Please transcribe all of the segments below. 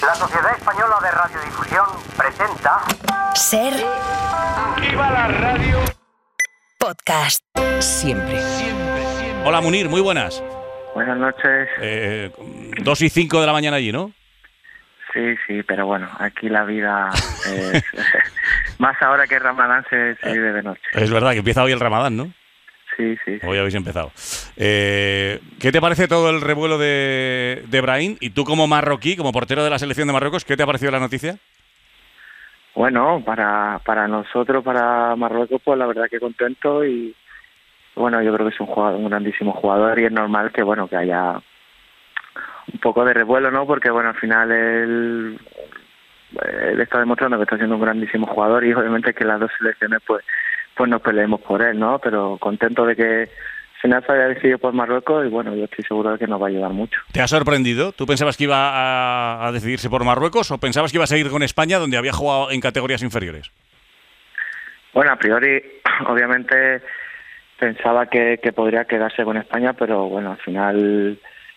La Sociedad Española de Radiodifusión presenta Ser ¡Viva la radio! Podcast. Siempre. Hola Munir, muy buenas. Buenas noches. 2:05 de la mañana allí, ¿no? Sí, pero bueno, aquí la vida es... más ahora que Ramadán se vive de noche. Es verdad que empieza hoy el Ramadán, ¿no? Sí. Hoy habéis empezado. ¿Qué te parece todo el revuelo de Brahim? Y tú como marroquí, como portero de la selección de Marruecos, ¿qué te ha parecido la noticia? Bueno, para nosotros, para Marruecos, pues la verdad que contento y bueno, yo creo que es un grandísimo jugador y es normal que bueno que haya un poco de revuelo, ¿no? Porque bueno, al final él está demostrando que está siendo un grandísimo jugador y obviamente que las dos selecciones pues nos peleemos por él, ¿no? Pero contento de que al final se haya decidido por Marruecos y bueno, yo estoy seguro de que nos va a ayudar mucho. ¿Te ha sorprendido? ¿Tú pensabas que iba a decidirse por Marruecos o pensabas que iba a seguir con España, donde había jugado en categorías inferiores? Bueno, a priori, obviamente pensaba que podría quedarse con España, pero bueno, al final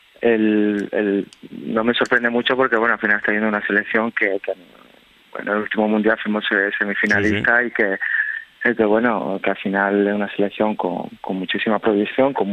no me sorprende mucho porque bueno, al final está yendo una selección que bueno, en el último mundial fuimos semifinalista sí. Y que bueno, que al final es una selección con muchísima proyección, con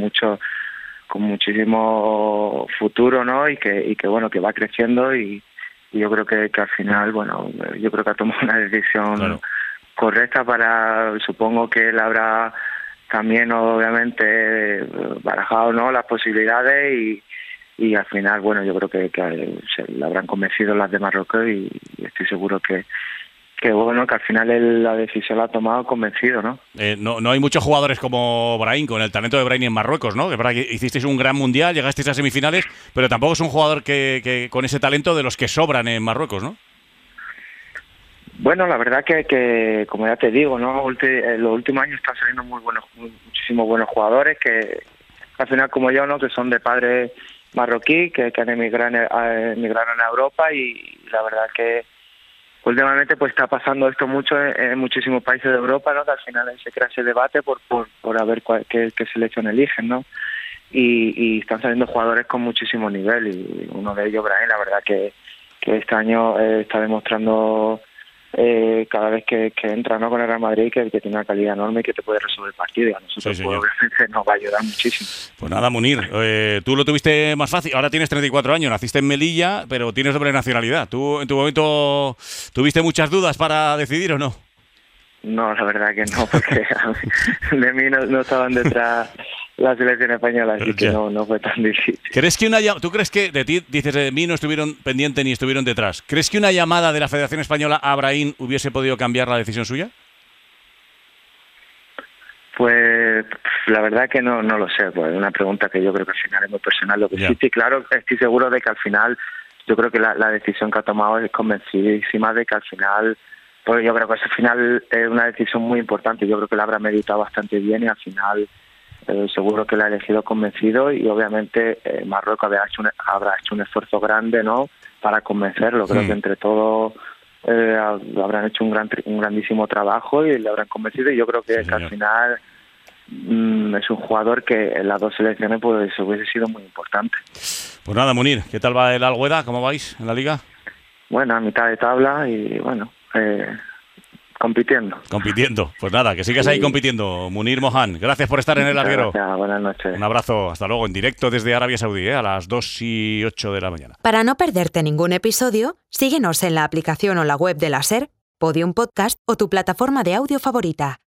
muchísimo futuro, ¿no? Y que bueno, que va creciendo y yo creo que al final, bueno, yo creo que ha tomado una decisión correcta supongo que él habrá también obviamente barajado, ¿no? Las posibilidades y al final, bueno, yo creo que se le habrán convencido las de Marruecos y estoy seguro que bueno, que al final la decisión la ha tomado convencido, ¿no? No hay muchos jugadores como Brahim, con el talento de Brahim en Marruecos, ¿no? Es verdad que hicisteis un gran mundial, llegasteis a semifinales, pero tampoco es un jugador que con ese talento de los que sobran en Marruecos, ¿no? Bueno, la verdad que como ya te digo, ¿no? En los últimos años están saliendo muchísimos buenos jugadores que al final como yo, ¿no? Que son de padre marroquí, que han emigrado en Europa y la verdad que últimamente pues está pasando esto mucho en muchísimos países de Europa, ¿no? Que al final se crea ese debate por a ver qué selección eligen, ¿no? Y están saliendo jugadores con muchísimo nivel y uno de ellos, Brahim, la verdad que este año está demostrando cada vez que entra, ¿no? Con el Real Madrid que tiene una calidad enorme y que te puede resolver el partido y a nosotros sí, pues, obviamente nos va a ayudar muchísimo. Pues nada, Munir, tú lo tuviste más fácil, ahora tienes 34 años, naciste en Melilla, pero tienes doble nacionalidad. ¿Tú en tu momento tuviste muchas dudas para decidir o no? No, la verdad que no, porque de mí no estaban detrás la selección española, así que no fue tan difícil. ¿Tú crees que de ti, dices, de mí no estuvieron pendientes ni estuvieron detrás? ¿Crees que una llamada de la Federación Española a Brahim hubiese podido cambiar la decisión suya? Pues la verdad que no lo sé, pues es una pregunta que yo creo que al final es muy personal. Lo que sí, claro, estoy seguro de que al final, yo creo que la decisión que ha tomado es convencidísima de que al final, pues yo creo que al final es una decisión muy importante. Yo creo que la habrá meditado bastante bien y al final seguro que la ha elegido convencido y obviamente Marruecos habrá hecho un esfuerzo grande, ¿no? Para convencerlo. Creo que entre todos habrán hecho un grandísimo trabajo y le habrán convencido y yo creo que al final es un jugador que en las dos selecciones pues hubiese sido muy importante. Pues nada, Munir, ¿qué tal va el Al-Wehda? ¿Cómo vais en la liga? Bueno, a mitad de tabla y bueno, compitiendo. Pues nada, que sigas ahí compitiendo, Munir Mohan. Gracias por estar en El Larguero. Gracias, buenas noches. Un abrazo, hasta luego, en directo desde Arabia Saudí, a las 2:08 de la mañana. Para no perderte ningún episodio, síguenos en la aplicación o la web de la SER, Podium Podcast o tu plataforma de audio favorita.